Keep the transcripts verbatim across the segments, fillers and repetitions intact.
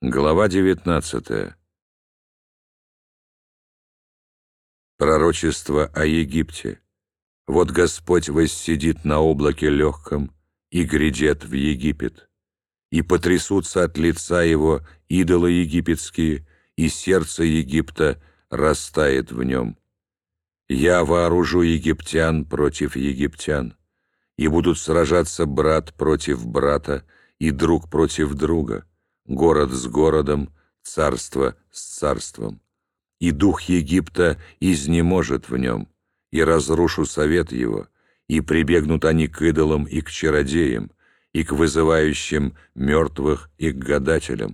Глава девятнадцатая. Пророчество о Египте. Вот Господь воссидит на облаке легком и грядет в Египет, и потрясутся от лица его идолы египетские, и сердце Египта растает в нем. Я вооружу египтян против египтян, и будут сражаться брат против брата и друг против друга, город с городом, царство с царством. И дух Египта изнеможет в нем, и разрушу совет его, и прибегнут они к идолам и к чародеям, и к вызывающим мертвых и к гадателям.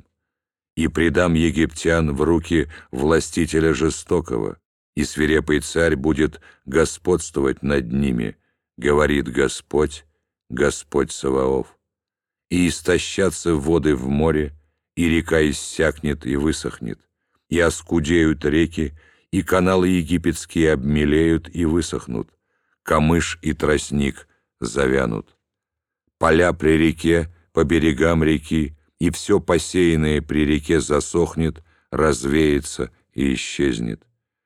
И предам египтян в руки властителя жестокого, и свирепый царь будет господствовать над ними, говорит Господь, Господь Саваоф. И истощатся воды в море, и река иссякнет и высохнет, и оскудеют реки, и каналы египетские обмелеют и высохнут, камыш и тростник завянут. Поля при реке, по берегам реки, и все посеянное при реке засохнет, развеется и исчезнет.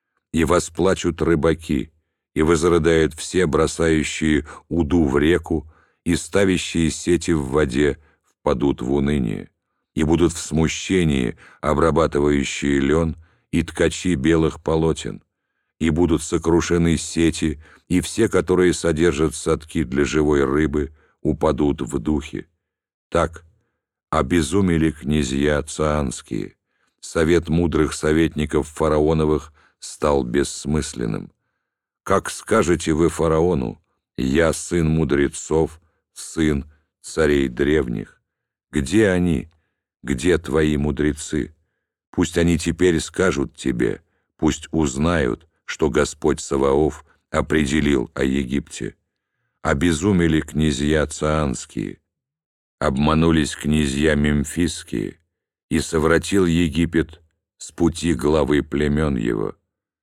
И восплачут рыбаки, и возрыдают все, бросающие уду в реку, и ставящие сети в воде впадут в уныние, и будут в смущении обрабатывающие лен и ткачи белых полотен, и будут сокрушены сети, и все, которые содержат садки для живой рыбы, упадут в духе. Так обезумели князья цианские, совет мудрых советников фараоновых стал бессмысленным. Как скажете вы фараону: «Я сын мудрецов, сын царей древних»? Где они? Где твои мудрецы? Пусть они теперь скажут тебе, пусть узнают, что Господь Саваоф определил о Египте. Обезумели князья цианские, обманулись князья мемфисские, и совратил Египет с пути главы племен его.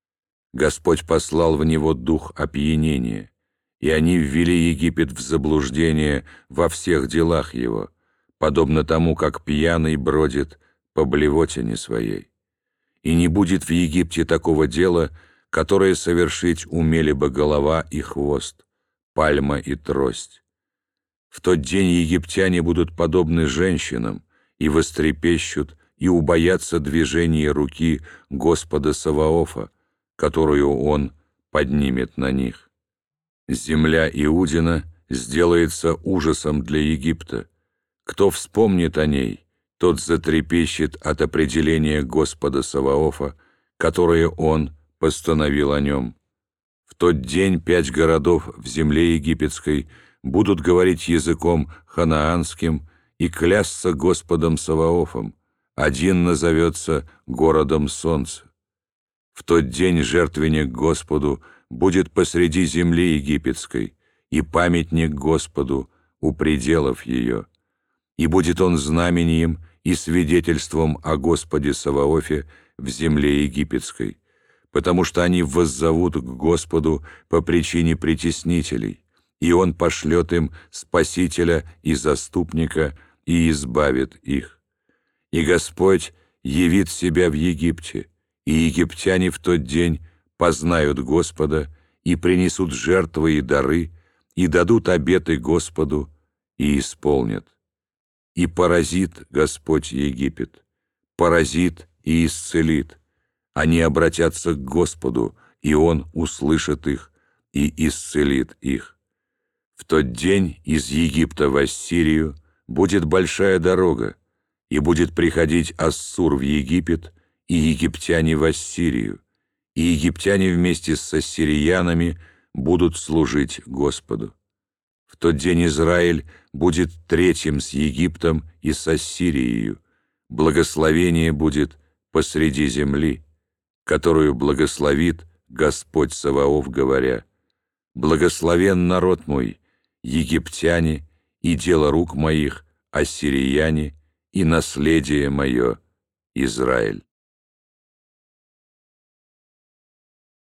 Господь послал в него дух опьянения, и они ввели Египет в заблуждение во всех делах его, подобно тому, как пьяный бродит по блевотине своей. И не будет в Египте такого дела, которое совершить умели бы голова и хвост, пальма и трость. В тот день египтяне будут подобны женщинам, и вострепещут, и убоятся движения руки Господа Саваофа, которую Он поднимет на них. Земля Иудина сделается ужасом для Египта. Кто вспомнит о ней, тот затрепещет от определения Господа Саваофа, которое Он постановил о нем. В тот день пять городов в земле египетской будут говорить языком ханаанским и клясться Господом Саваофом. Один назовется городом солнца. В тот день жертвенник Господу будет посреди земли египетской, и памятник Господу у пределов ее. И будет он знамением и свидетельством о Господе Саваофе в земле египетской, потому что они воззовут к Господу по причине притеснителей, и Он пошлет им Спасителя и Заступника и избавит их. И Господь явит себя в Египте, и египтяне в тот день познают Господа и принесут жертвы и дары, и дадут обеты Господу, и исполнят. И поразит Господь Египет, поразит и исцелит. Они обратятся к Господу, и Он услышит их и исцелит их. В тот день из Египта в Ассирию будет большая дорога, и будет приходить Ассур в Египет, и египтяне в Ассирию, и египтяне вместе с ассириянами будут служить Господу. В тот день Израиль будет третьим с Египтом и с Ассирией. Благословение будет посреди земли, которую благословит Господь Саваоф, говоря: «Благословен народ мой, египтяне, и дело рук моих, ассирияне, и наследие мое, Израиль».